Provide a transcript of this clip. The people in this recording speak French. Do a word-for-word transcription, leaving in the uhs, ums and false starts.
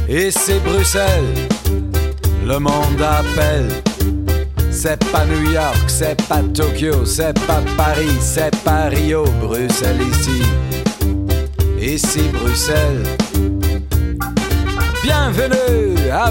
Et c'est Bruxelles, le monde appelle. C'est pas New York, c'est pas Tokyo, c'est pas Paris, c'est pas Rio, Bruxelles ici. Ici Bruxelles. Bienvenue à